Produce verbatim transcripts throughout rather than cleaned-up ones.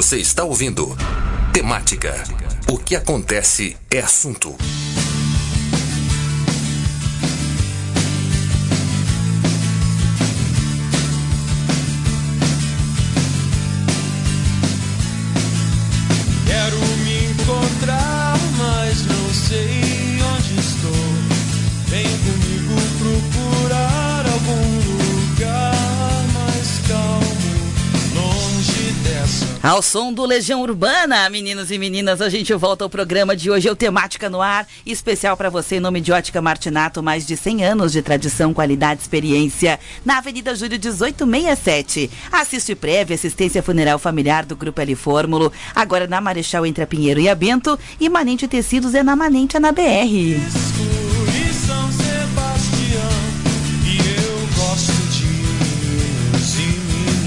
Você está ouvindo Temática. O que acontece é assunto. Quero me encontrar, mas não sei onde estou. Vem comigo procurar algum lugar mais calmo, longe dessa. Ao som do Legião Urbana, meninos e meninas, a gente volta ao programa de hoje, é o Temática no Ar, especial para você em nome de Ótica Martinato, mais de cem anos de tradição, qualidade e experiência, na Avenida Júlio dezoito sessenta e sete. Assiste Prévia, assistência funeral familiar do Grupo L Fórmulo, agora na Marechal entre a Pinheiro e a Bento, e Manente Tecidos é na Manente, é na B R. São Sebastião, e eu gosto de meninos e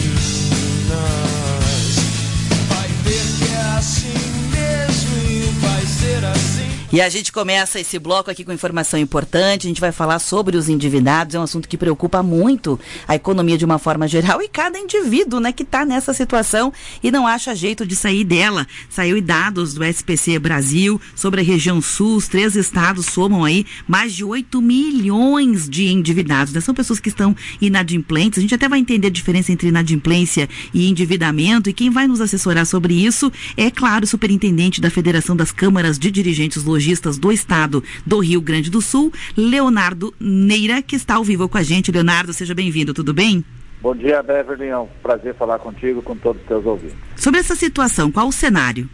meninas. Vai ver que é assim mesmo e vai ser assim. E a gente começa esse bloco aqui com informação importante, a gente vai falar sobre os endividados, é um assunto que preocupa muito a economia de uma forma geral e cada indivíduo, né, que está nessa situação e não acha jeito de sair dela. Saiu dados do S P C Brasil sobre a região sul, os três estados somam aí mais de oito milhões de endividados, né? São pessoas que estão inadimplentes, a gente até vai entender a diferença entre inadimplência e endividamento, e quem vai nos assessorar sobre isso é, claro, o superintendente da Federação das Câmaras de Dirigentes Logísticos do Estado do Rio Grande do Sul, Leonardo Neira, que está ao vivo com a gente. Leonardo, seja bem-vindo, tudo bem? Bom dia, Beverly, é um prazer falar contigo, com todos os teus ouvintes. Sobre essa situação, qual o cenário?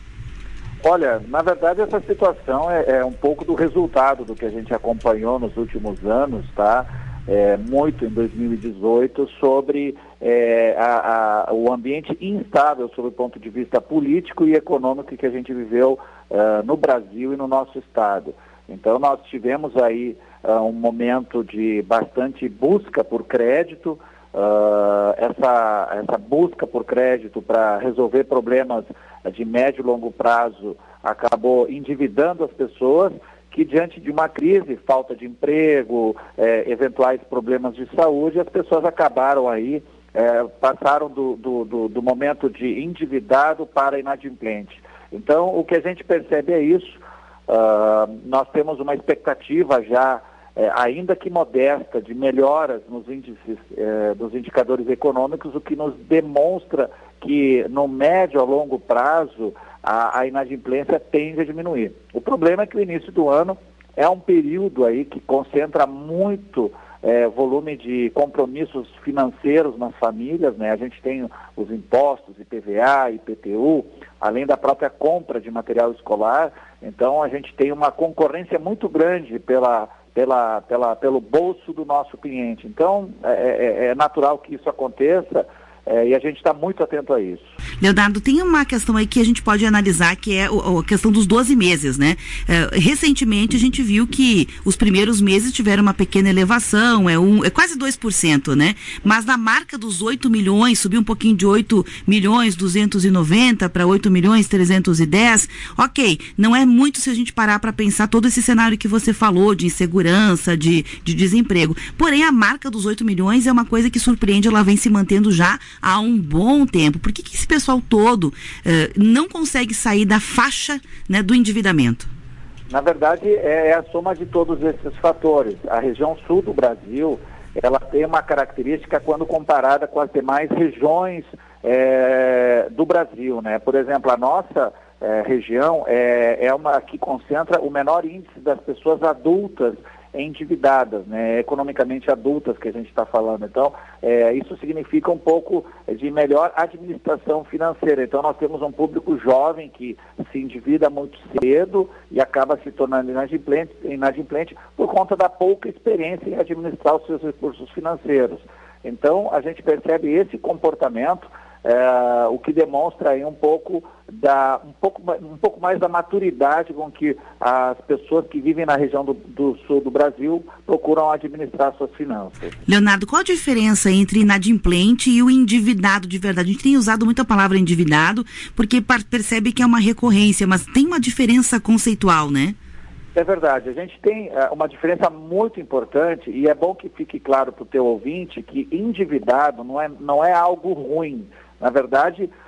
Olha, na verdade essa situação é, é um pouco do resultado do que a gente acompanhou nos últimos anos, tá? É, muito em dois mil e dezoito, sobre é, a, a, o ambiente instável sob o ponto de vista político e econômico que a gente viveu uh, no Brasil e no nosso estado. Então nós tivemos aí uh, um momento de bastante busca por crédito, uh, essa, essa busca por crédito para resolver problemas de médio e longo prazo acabou endividando as pessoas, que diante de uma crise, falta de emprego, eh, eventuais problemas de saúde, as pessoas acabaram aí, eh, passaram do, do, do, do momento de endividado para inadimplente. Então, o que a gente percebe é isso. Uh, nós temos uma expectativa já, eh, ainda que modesta, de melhoras nos índices, eh, dos indicadores econômicos, o que nos demonstra que no médio a longo prazo a, a inadimplência tende a diminuir. O problema é que o início do ano é um período aí que concentra muito é, volume de compromissos financeiros nas famílias, né? A gente tem os impostos, I P V A, I P T U, além da própria compra de material escolar. Então a gente tem uma concorrência muito grande pela, pela, pela, pelo bolso do nosso cliente. Então é, é, é natural que isso aconteça. É, e a gente está muito atento a isso. Leonardo, tem uma questão aí que a gente pode analisar, que é o, a questão dos doze meses, né? É, recentemente a gente viu que os primeiros meses tiveram uma pequena elevação, é, um, é quase dois por cento, né? Mas na marca dos oito milhões, subiu um pouquinho de oito milhões duzentos e noventa para oito milhões trezentos e dez. Ok, não é muito se a gente parar para pensar todo esse cenário que você falou, de insegurança, de, de desemprego. Porém, a marca dos oito milhões é uma coisa que surpreende, ela vem se mantendo já há um bom tempo. Por que, que esse pessoal todo uh, não consegue sair da faixa, né, do endividamento? Na verdade, é, é a soma de todos esses fatores. A região sul do Brasil, ela tem uma característica quando comparada com as demais regiões é, do Brasil, né? Por exemplo, a nossa é, região é, é uma que concentra o menor índice das pessoas adultas endividadas, né, economicamente adultas que a gente está falando. Então, é, isso significa um pouco de melhor administração financeira. Então, nós temos um público jovem que se endivida muito cedo e acaba se tornando inadimplente, inadimplente por conta da pouca experiência em administrar os seus recursos financeiros. Então, a gente percebe esse comportamento, é, o que demonstra aí um pouco, da, um, pouco, um pouco mais da maturidade com que as pessoas que vivem na região do, do sul do Brasil procuram administrar suas finanças. Leonardo, qual a diferença entre inadimplente e o endividado de verdade? A gente tem usado muito a palavra endividado porque percebe que é uma recorrência, mas tem uma diferença conceitual, né? É verdade, a gente tem uh, uma diferença muito importante e é bom que fique claro para o teu ouvinte que endividado não é, não é algo ruim. Na verdade,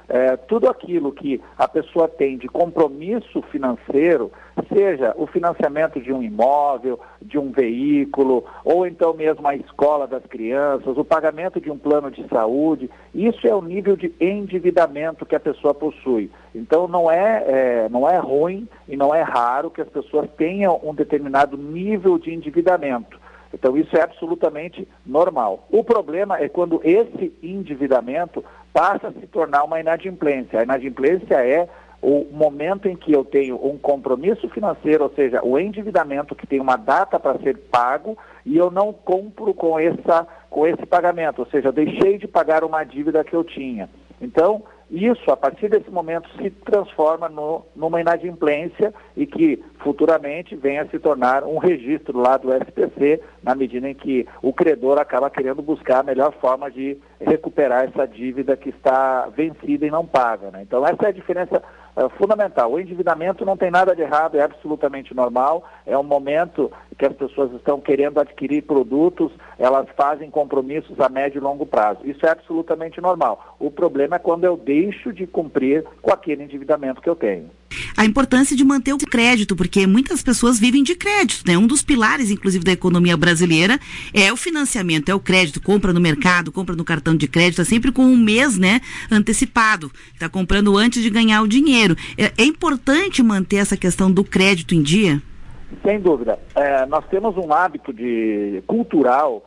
é, tudo aquilo que a pessoa tem de compromisso financeiro, seja o financiamento de um imóvel, de um veículo, ou então mesmo a escola das crianças, o pagamento de um plano de saúde, isso é o nível de endividamento que a pessoa possui. Então não é, é, não é ruim e não é raro que as pessoas tenham um determinado nível de endividamento. Então isso é absolutamente normal. O problema é quando esse endividamento passa a se tornar uma inadimplência. A inadimplência é o momento em que eu tenho um compromisso financeiro, ou seja, o endividamento que tem uma data para ser pago e eu não cumpro com, essa, com esse pagamento, ou seja, eu deixei de pagar uma dívida que eu tinha. Então, isso, a partir desse momento, se transforma no, numa inadimplência e que futuramente venha a se tornar um registro lá do S P C, na medida em que o credor acaba querendo buscar a melhor forma de recuperar essa dívida que está vencida e não paga, né? Então, essa é a diferença uh, fundamental. O endividamento não tem nada de errado, é absolutamente normal, é um momento que as pessoas estão querendo adquirir produtos, elas fazem compromissos a médio e longo prazo. Isso é absolutamente normal. O problema é quando eu deixo de cumprir com aquele endividamento que eu tenho. A importância de manter o crédito, porque muitas pessoas vivem de crédito, né? Um dos pilares, inclusive, da economia brasileira é o financiamento, é o crédito, compra no mercado, compra no cartão de crédito, é sempre com um mês, né, antecipado, está comprando antes de ganhar o dinheiro. É, é importante manter essa questão do crédito em dia? Sem dúvida. É, nós temos um hábito de, cultural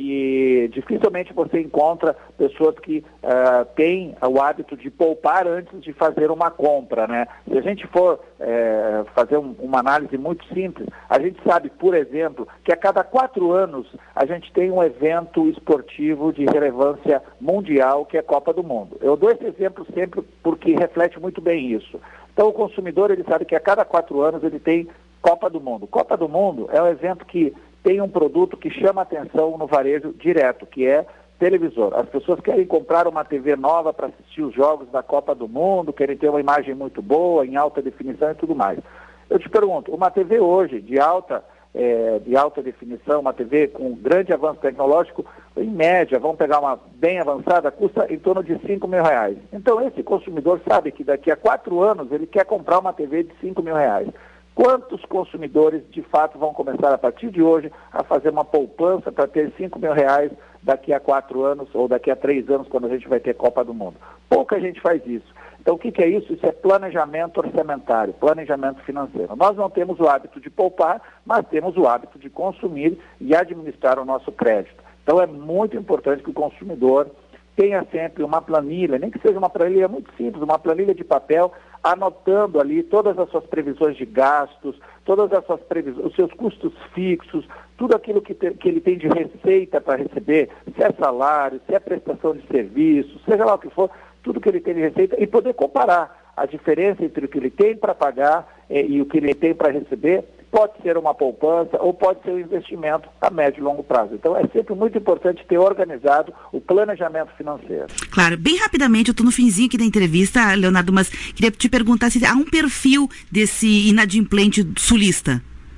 que dificilmente você encontra pessoas que uh, têm o hábito de poupar antes de fazer uma compra, né? Se a gente for uh, fazer um, uma análise muito simples, a gente sabe, por exemplo, que a cada quatro anos a gente tem um evento esportivo de relevância mundial, que é a Copa do Mundo. Eu dou esse exemplo sempre porque reflete muito bem isso. Então o consumidor, ele sabe que a cada quatro anos ele tem Copa do Mundo. Copa do Mundo é um evento que tem um produto que chama atenção no varejo direto, que é televisor. As pessoas querem comprar uma T V nova para assistir os jogos da Copa do Mundo, querem ter uma imagem muito boa, em alta definição e tudo mais. Eu te pergunto, uma T V hoje de alta, é, de alta definição, uma T V com grande avanço tecnológico, em média, vamos pegar uma bem avançada, custa em torno de cinco mil reais. Então esse consumidor sabe que daqui a quatro anos ele quer comprar uma T V de cinco mil reais. Quantos consumidores, de fato, vão começar a partir de hoje a fazer uma poupança para ter cinco mil reais daqui a quatro anos ou daqui a três anos, quando a gente vai ter Copa do Mundo? Pouca gente faz isso. Então, o que, que é isso? Isso é planejamento orçamentário, planejamento financeiro. Nós não temos o hábito de poupar, mas temos o hábito de consumir e administrar o nosso crédito. Então, é muito importante que o consumidor tenha sempre uma planilha, nem que seja uma planilha muito simples, uma planilha de papel, anotando ali todas as suas previsões de gastos, todas as suas previsões, os seus custos fixos, tudo aquilo que, te, que ele tem de receita para receber, se é salário, se é prestação de serviço, seja lá o que for, tudo que ele tem de receita, e poder comparar a diferença entre o que ele tem para pagar eh, e o que ele tem para receber. Pode ser uma poupança ou pode ser um investimento a médio e longo prazo. Então, é sempre muito importante ter organizado o planejamento financeiro. Claro, bem rapidamente, eu estou no finzinho aqui da entrevista, Leonardo, mas queria te perguntar se há um perfil desse inadimplente sulista.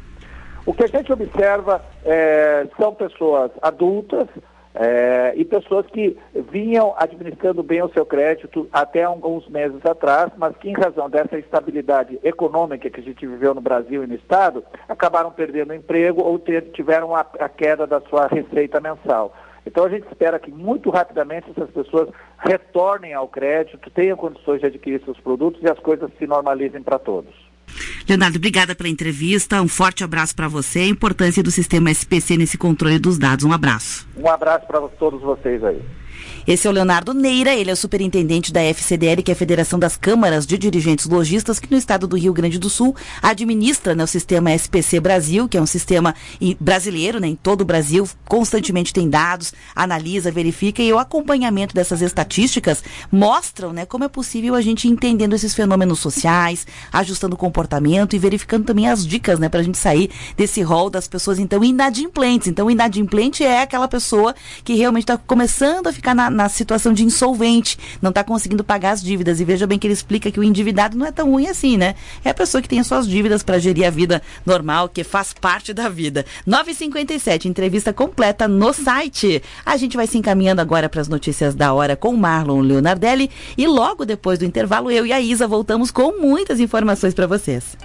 O que a gente observa é, são pessoas adultas, É, e pessoas que vinham administrando bem o seu crédito até alguns meses atrás, mas que, em razão dessa estabilidade econômica que a gente viveu no Brasil e no Estado, acabaram perdendo o emprego ou ter, tiveram a, a queda da sua receita mensal. Então, a gente espera que muito rapidamente essas pessoas retornem ao crédito, tenham condições de adquirir seus produtos e as coisas se normalizem para todos. Leonardo, obrigada pela entrevista, um forte abraço para você, a importância do sistema S P C nesse controle dos dados, um abraço. Um abraço para todos vocês aí. Esse é o Leonardo Neira, ele é o superintendente da F C D L, que é a Federação das Câmaras de Dirigentes Lojistas, que no estado do Rio Grande do Sul administra, né, o sistema S P C Brasil, que é um sistema brasileiro, né, em todo o Brasil, constantemente tem dados, analisa, verifica, e o acompanhamento dessas estatísticas mostram, né, como é possível a gente ir entendendo esses fenômenos sociais, ajustando o comportamento e verificando também as dicas, né, para a gente sair desse rol das pessoas, então, inadimplentes. Então, o inadimplente é aquela pessoa que realmente está começando a ficar na na situação de insolvente, não está conseguindo pagar as dívidas. E veja bem que ele explica que o endividado não é tão ruim assim, né? É a pessoa que tem as suas dívidas para gerir a vida normal, que faz parte da vida. nove e cinquenta e sete, entrevista completa no site. A gente vai se encaminhando agora para as notícias da hora com o Marlon Leonardelli e logo depois do intervalo eu e a Isa voltamos com muitas informações para vocês.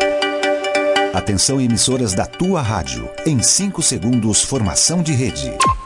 Atenção, emissoras da tua rádio. Em cinco segundos, formação de rede.